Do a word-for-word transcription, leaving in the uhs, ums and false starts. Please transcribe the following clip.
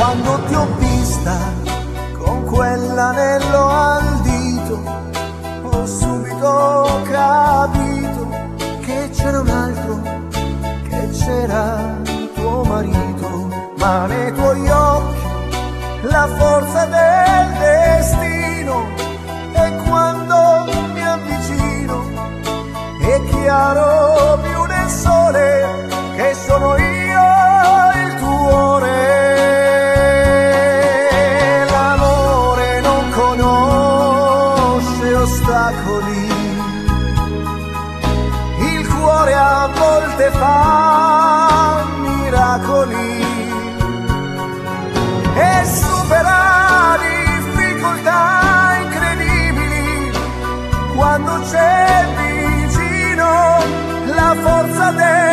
Quando ti ho vista con quell'anello al dito, ho subito capito che c'era un altro, che c'era tuo marito. Ma nei tuoi occhi la forza del destino, e quando mi avvicino è chiaro più del sole che sono io il tuo re. L'amore non conosce ostacoli, il cuore a volte fa miracoli e supera difficoltà incredibili quando c'è vicino la forza del